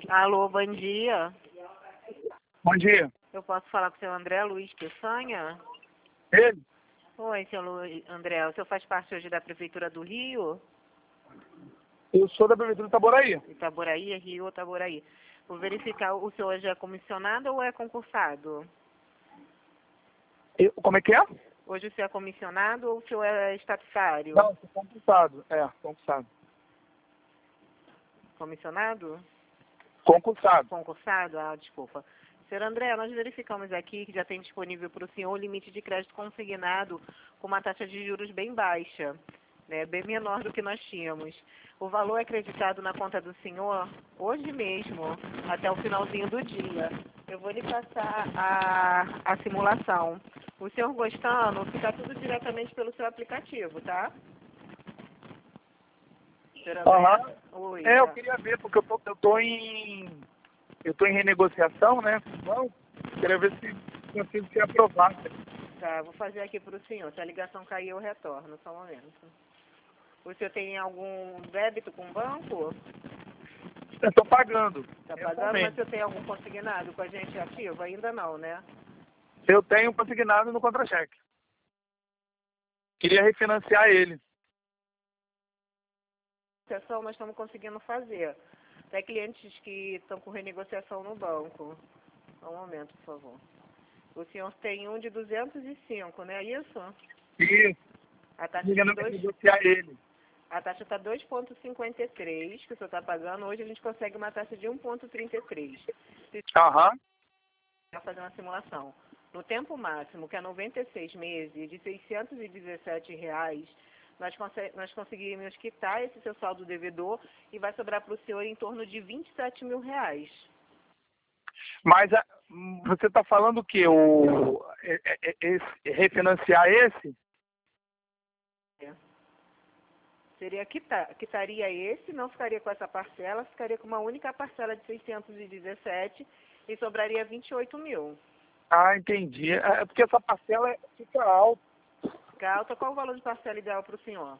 Alô, bom dia. Bom dia. Eu posso falar com o seu André Luiz Peçanha? Ele? Oi, seu André. O senhor faz parte hoje da Prefeitura do Rio? Eu sou da Prefeitura de Itaboraí. Itaboraí, Rio ou Itaboraí? Vou verificar, o senhor hoje é comissionado ou é concursado? Como é que é? Hoje o senhor é comissionado ou o senhor é estatutário? Não, sou concursado. Concursado. Comissionado? Concursado. Concursado? Ah, desculpa. Senhor André, nós verificamos aqui que já tem disponível para o senhor o limite de crédito consignado com uma taxa de juros bem baixa, né, bem menor do que nós tínhamos. O valor é acreditado na conta do senhor hoje mesmo, até o finalzinho do dia. Eu vou lhe passar a simulação. O senhor gostando, fica tudo diretamente pelo seu aplicativo, tá? Senhor André? Aham. Oi. Eu queria ver, porque eu tô em renegociação, né? Não, queria ver se consigo ser aprovado. Tá, vou fazer aqui para o senhor. Se a ligação cair, eu retorno. Só um momento. O senhor tem algum débito com o banco? Eu tô pagando. Está pagando, mas o senhor tem algum consignado com a gente ativo? Ainda não, né? Eu tenho consignado no contra-cheque. Queria refinanciar ele. Negociação nós estamos conseguindo fazer. Tem clientes que estão com renegociação no banco. Só um momento, por favor. O senhor tem um de 205, não é isso? Isso. A taxa Queria de negociar ele. A taxa está 2,53, que o senhor está pagando. Hoje a gente consegue uma taxa de 1,33. Aham. Vai fazer uma simulação. No tempo máximo, que é 96 meses, de R$ 617, nós conseguimos quitar esse seu saldo devedor e vai sobrar para o senhor em torno de R$ 27 mil. Mas você está falando o quê? Refinanciar esse? Seria quitaria esse, não ficaria com essa parcela, ficaria com uma única parcela de 617 e sobraria 28 mil. Ah, entendi. É porque essa parcela fica alta. Fica alta, qual o valor de parcela ideal para o senhor?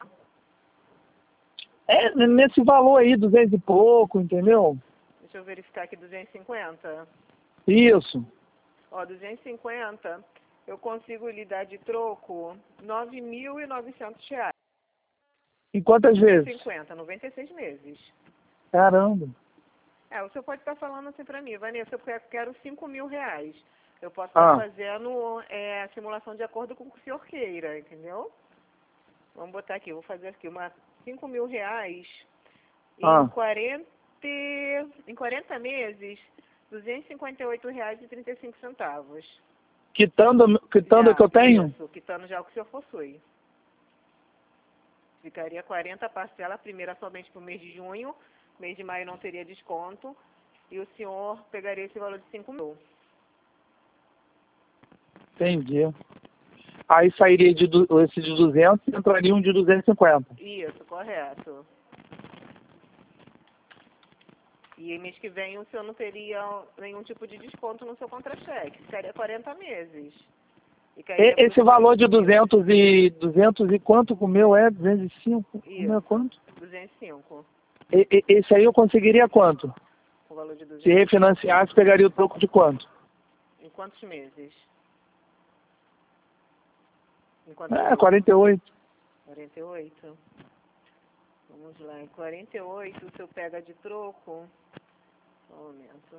É nesse valor aí, 200 e pouco, entendeu? Deixa eu verificar aqui, 250. Isso. Ó, 250, eu consigo lhe dar de troco R$ 9.900. Em quantas vezes? 50, 96 meses. Caramba. O senhor pode estar falando assim para mim, Vanessa, eu quero R$ 5 mil. Eu posso estar fazendo a simulação de acordo com o que o senhor queira, entendeu? Vamos botar aqui, vou fazer aqui R$ 5 mil em 40 meses, R$ 258,35. Quitando o que eu tenho? Isso, quitando já o que o senhor possui. Ficaria 40 parcelas, a primeira somente para o mês de junho, mês de maio não teria desconto, e o senhor pegaria esse valor de 5 mil. Entendi. Aí sairia esse de 200 e entraria um de 250. Isso, correto. E mês que vem o senhor não teria nenhum tipo de desconto no seu contra-cheque, ficaria 40 meses. Esse valor de 200 e quanto com o meu é? 205? Isso. O meu é quanto? 205. Esse aí eu conseguiria quanto? O valor de 200. Se refinanciasse, pegaria o troco de quanto? Em quantos meses? 48. 48. Vamos lá, em 48 o senhor pega de troco. Só um momento.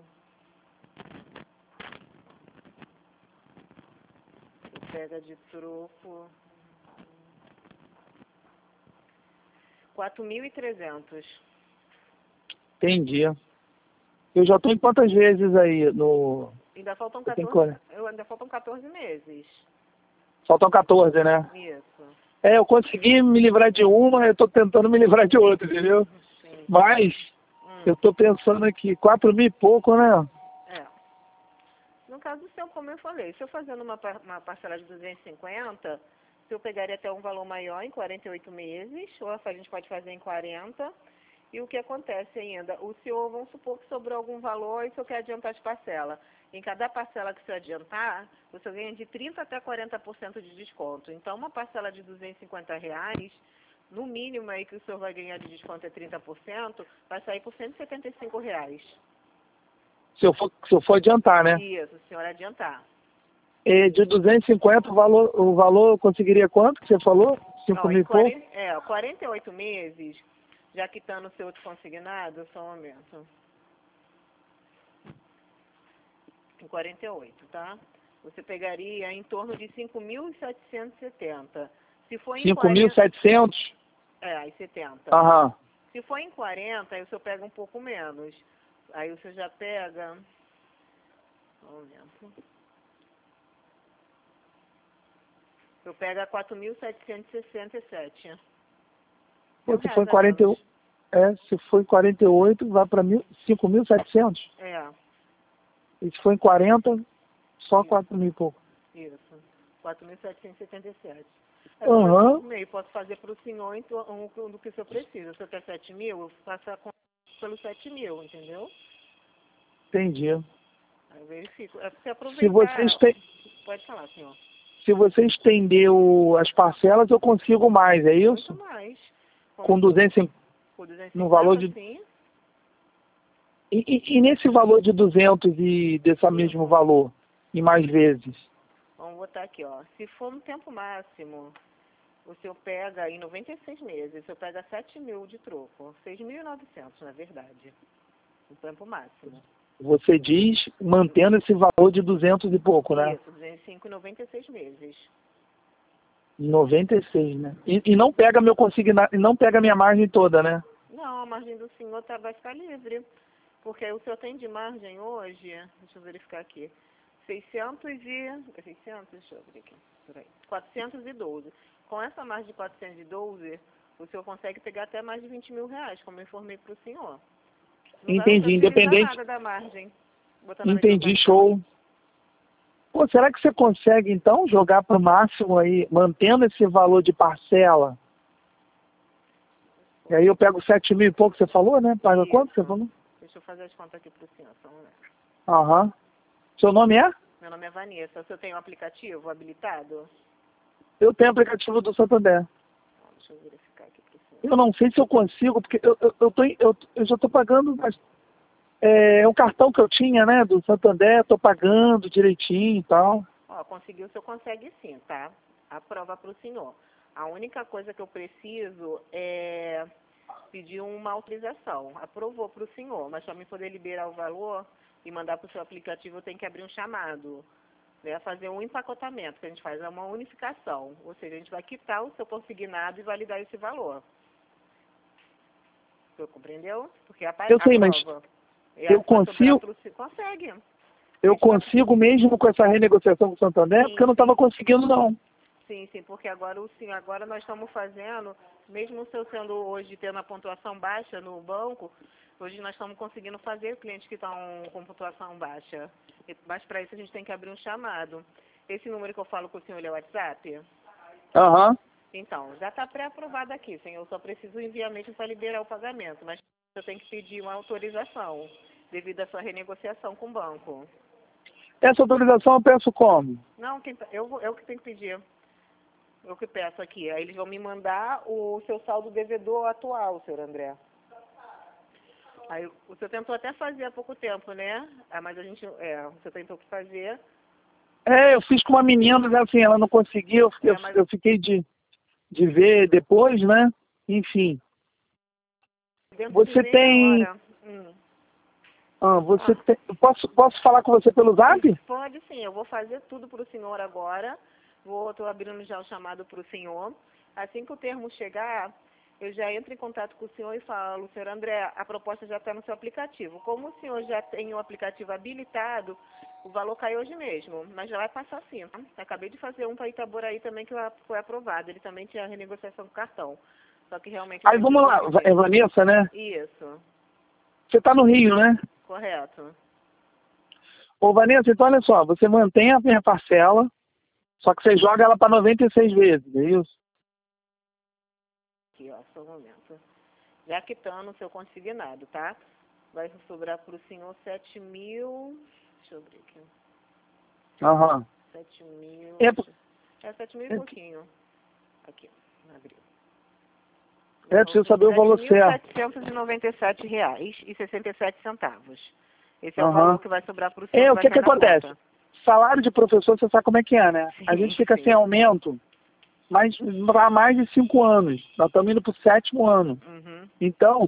O pega de troco 4.300. Entendi. Eu já estou em quantas vezes aí no... Ainda faltam ainda faltam 14 meses. Faltam 14, né? Isso. Eu consegui me livrar de uma, eu estou tentando me livrar de outra, entendeu? Sim. Mas eu estou pensando aqui, 4 mil e pouco, né? No caso do seu, como eu falei, se eu fazendo uma parcela de 250, se eu pegaria até um valor maior em 48 meses, ou a gente pode fazer em 40. E o que acontece ainda? O senhor, vamos supor que sobrou algum valor e o senhor quer adiantar de parcela. Em cada parcela que o senhor adiantar, o senhor ganha de 30% até 40% de desconto. Então, uma parcela de R$ 250, no mínimo aí que o senhor vai ganhar de desconto é 30%, vai sair por R$ 175. Se eu for adiantar, né? Isso, senhor adiantar. E de 250, o valor conseguiria quanto que você falou? 5 mil e pouco? 48 meses, já quitando o seu outro consignado, só um momento. Em 48, tá? Você pegaria em torno de 5.770. Se for em 5.700? aí 70. Aham. Se for em 40, aí o senhor pega um pouco menos. Aí o senhor já pega... Um momento. O senhor pega 4.767. Pô, se for em 41... se for em 48, vai para 5.700? É. E se for em 40, só 4 mil e pouco. Isso. 4.777. Aham. Posso fazer para o senhor do que o senhor precisa. Se o senhor quer 7 mil, eu faço a conta pelos 7 mil, entendeu? Entendi. Aí eu verifico. É porque aproveitar... Se vocês têm... Pode falar, senhor. Se você estender as parcelas, eu consigo mais, é isso? Muito mais. Com 250, no valor de... Sim. E nesse valor de 200 e desse mesmo valor, e mais vezes? Vamos botar aqui, ó. Se for no tempo máximo, o senhor pega em 96 meses, o senhor pega 7 mil de troco. 6.900, na verdade. No tempo máximo. Você diz mantendo esse valor de 200 e pouco, né? Isso, 205 em 96 meses. 96, né? E não pega meu consignado, não pega minha margem toda, né? Não, a margem do senhor vai ficar livre. Porque o senhor tem de margem hoje, deixa eu verificar aqui, 600, deixa eu ver aqui, peraí, 412. Com essa margem de 412, o senhor consegue pegar até mais de 20 mil reais, como eu informei para o senhor. Não Entendi, independente... nada da margem. Entendi, show. Pô, será que você consegue, então, jogar para o máximo aí, mantendo esse valor de parcela? E aí eu pego 7 mil e pouco, você falou, né? Paga quanto você falou? Deixa eu fazer as contas aqui para o senhor, só um momento. Aham. Seu nome é? Meu nome é Vanessa. O senhor tem um aplicativo habilitado? Eu tenho aplicativo do Santander. Deixa eu verificar aqui para o senhor. Eu não sei se eu consigo, porque eu já estou pagando, mas é um cartão que eu tinha, né, do Santander, estou pagando direitinho e tal. Ó, conseguiu, o senhor consegue sim, tá? A prova para o senhor. A única coisa que eu preciso é pedir uma autorização. Aprovou para o senhor, mas para mim poder liberar o valor e mandar para o seu aplicativo, eu tenho que abrir um chamado. Né? Fazer um empacotamento, que a gente faz é uma unificação. Ou seja, a gente vai quitar o seu consignado e validar esse valor. O senhor compreendeu? Porque Eu sei, mas eu consigo... Consegue. Eu consigo mesmo com essa renegociação com o Santander? Sim, porque eu não estava conseguindo, não. Sim, porque agora nós estamos fazendo, mesmo o senhor sendo hoje tendo a pontuação baixa no banco, hoje nós estamos conseguindo fazer clientes que estão com pontuação baixa. Mas para isso a gente tem que abrir um chamado. Esse número que eu falo com o senhor é o WhatsApp? Aham. Então, já está pré-aprovado aqui, senhor. Eu só preciso enviar mesmo para liberar o pagamento, mas eu tenho que pedir uma autorização devido à sua renegociação com o banco. Essa autorização eu peço como? Não, eu que tenho que pedir. Eu que peço aqui. Aí eles vão me mandar o seu saldo devedor atual, senhor André. Aí o senhor tentou até fazer há pouco tempo, né? Mas o senhor tentou fazer. Eu fiz com uma menina, mas assim, ela não conseguiu. Eu fiquei de ver depois, né? Enfim. Você tem... tem... Posso falar com você pelo Zap? Pode sim, eu vou fazer tudo para o senhor agora. Estou abrindo já o chamado para o senhor. Assim que o termo chegar, eu já entro em contato com o senhor e falo, senhor André, a proposta já está no seu aplicativo. Como o senhor já tem o aplicativo habilitado, o valor cai hoje mesmo, mas já vai passar sim. Tá? Acabei de fazer um para Itaboraí também que foi aprovado. Ele também tinha renegociação do cartão. Só que realmente... Aí vamos lá, é Vanessa, né? Isso. Você está no Rio, né? Correto. Ô Vanessa, então olha só, você mantém a minha parcela, só que você joga ela para 96 vezes, é isso? Aqui, ó, só um momento. Já quitando o seu consignado, tá? Vai sobrar para o senhor 7 mil... Deixa eu abrir aqui. Aham. 7 mil... 7 mil e pouquinho. Aqui, abriu. Preciso saber o valor certo. R$ 797,67. Esse é o valor que vai sobrar para o senhor. É, o que acontece? Conta. Salário de professor, você sabe como é que é, né? Sim, a gente fica sem aumento, mas há mais de 5 anos. Nós estamos indo para o 7º ano. Então,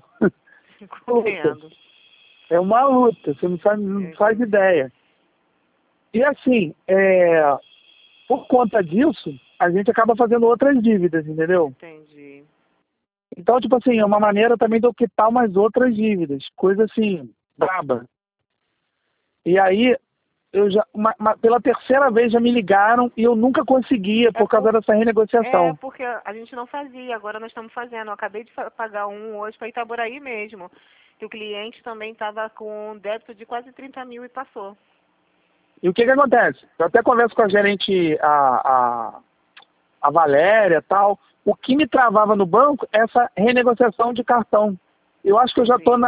é uma luta, você não faz ideia. E assim, por conta disso, a gente acaba fazendo outras dívidas, entendeu? Entendi. Então, tipo assim, é uma maneira também de eu quitar umas outras dívidas, coisa assim, braba. E aí, pela terceira vez já me ligaram e eu nunca conseguia por causa dessa renegociação. É, porque a gente não fazia, agora nós estamos fazendo. Eu acabei de pagar hoje para Itaboraí mesmo, que o cliente também estava com um débito de quase 30 mil e passou. E o que acontece? Eu até converso com a gerente, a Valéria e tal. O que me travava no banco é essa renegociação de cartão. Eu acho que eu já estou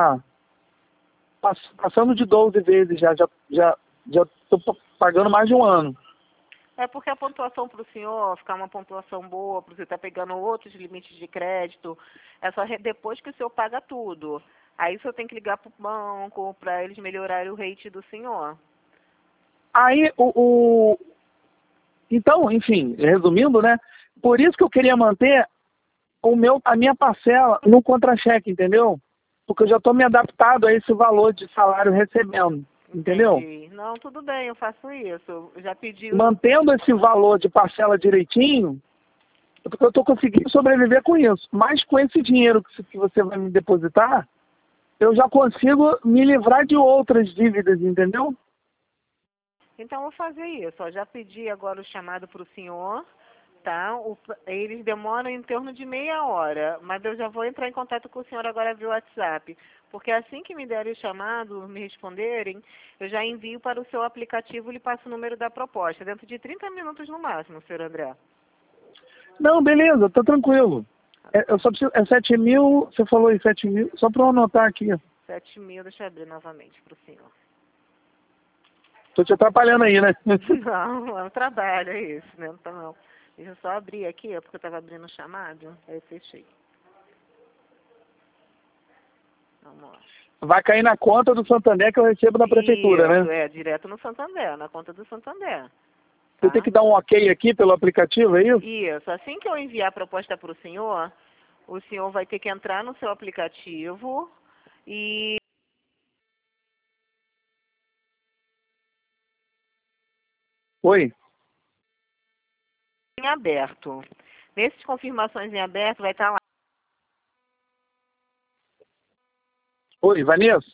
passando de 12 vezes, já estou pagando mais de um ano. É porque a pontuação para o senhor ficar uma pontuação boa, para você estar pegando outros limites de crédito, é só depois que o senhor paga tudo. Aí o senhor tem que ligar para o banco para eles melhorarem o rate do senhor. Aí, então, enfim, resumindo, né? Por isso que eu queria manter a minha parcela no contra-cheque, entendeu? Porque eu já estou me adaptado a esse valor de salário recebendo, entendeu? Entendi. Não, tudo bem, eu faço isso. Eu já pedi... Mantendo esse valor de parcela direitinho, porque eu estou conseguindo sobreviver com isso. Mas com esse dinheiro que você vai me depositar, eu já consigo me livrar de outras dívidas, entendeu? Então, eu vou fazer isso. Eu já pedi agora o chamado para o senhor, tá? Eles demoram em torno de meia hora, mas eu já vou entrar em contato com o senhor agora via WhatsApp. Porque assim que me derem o chamado, me responderem, eu já envio para o seu aplicativo e lhe passo o número da proposta. Dentro de 30 minutos no máximo, senhor André. Não, beleza, tá tranquilo. Eu só preciso, 7 mil, você falou em 7 mil, só para eu anotar aqui. 7 mil, deixa eu abrir novamente para o senhor. Tô te atrapalhando aí, né? Não, é um trabalho, é isso, né? Não tá não. Deixa eu só abrir aqui, porque eu estava abrindo o chamado, aí eu fechei. Vamos lá. Vai cair na conta do Santander que eu recebo da prefeitura, Isso, né? direto no Santander, na conta do Santander. Você tem que dar um ok aqui pelo aplicativo, é isso? Isso. Assim que eu enviar a proposta para o senhor vai ter que entrar no seu aplicativo e... Oi? em aberto. Nesses confirmações em aberto vai estar lá. Oi, Vanessa?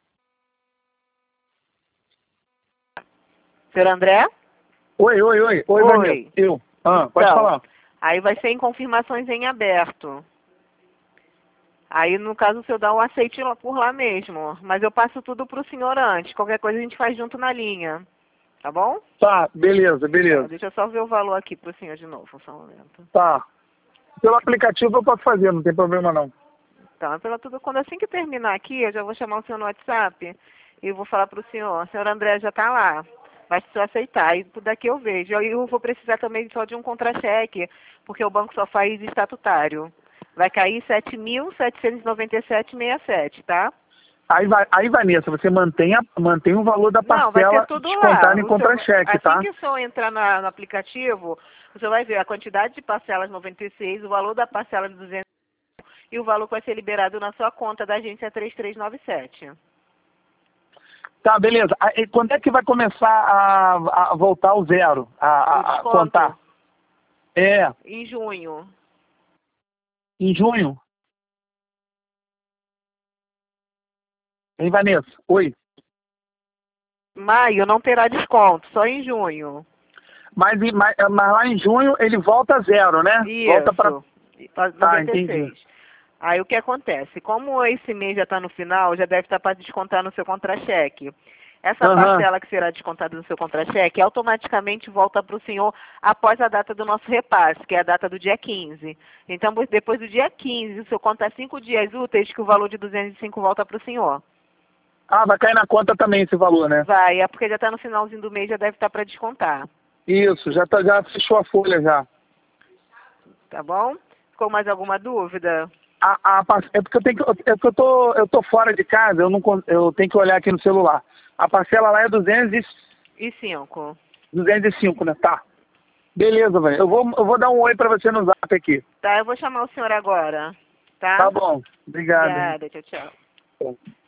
Senhor André? Oi, Vanessa. Eu. Pode Então, falar. aí vai ser em confirmações em aberto. Aí, no caso, o senhor dá um aceite por lá mesmo. Mas eu passo tudo para o senhor antes. Qualquer coisa a gente faz junto na linha. Tá bom? Tá, beleza. Então, deixa eu só ver o valor aqui para o senhor de novo. Só um momento. Tá. Pelo aplicativo eu posso fazer, não tem problema não. Então, quando assim que terminar aqui, eu já vou chamar o senhor no WhatsApp e vou falar para o senhor André já está lá. Vai se aceitar. E daqui eu vejo. Eu vou precisar também só de um contra-cheque, porque o banco só faz estatutário. Vai cair 7.797,67, tá? Aí, Vanessa, você mantém o valor da parcela Não, vai ter tudo descontada lá. em contra-cheque, tá? Assim que o senhor entrar no aplicativo, o senhor vai ver a quantidade de parcelas 96, o valor da parcela de 200 e o valor que vai ser liberado na sua conta da agência 3397. Tá, beleza. E quando é que vai começar a voltar ao zero, a contar? Em junho. Em junho? Hein, Vanessa? Oi. Maio não terá desconto, só em junho. Mas lá em junho ele volta a zero, né? Isso. Volta para 96. Entendi. Aí o que acontece? Como esse mês já está no final, já deve estar para descontar no seu contra-cheque. Essa parcela que será descontada no seu contra-cheque automaticamente volta para o senhor após a data do nosso repasse, que é a data do dia 15. Então, depois do dia 15, o senhor conta 5 dias úteis que o valor de 205 volta para o senhor. Ah, vai cair na conta também esse valor, né? Vai, é porque já está no finalzinho do mês, já deve estar para descontar. Isso, já fechou a folha já. Tá bom? Ficou mais alguma dúvida? É porque eu tô fora de casa, eu tenho que olhar aqui no celular. A parcela lá é 5. 205, né? Tá. Beleza, velho. Eu vou dar um oi pra você no zap aqui. Tá, eu vou chamar o senhor agora, tá? Tá bom. Obrigado. Obrigada, tchau, tchau. Bom.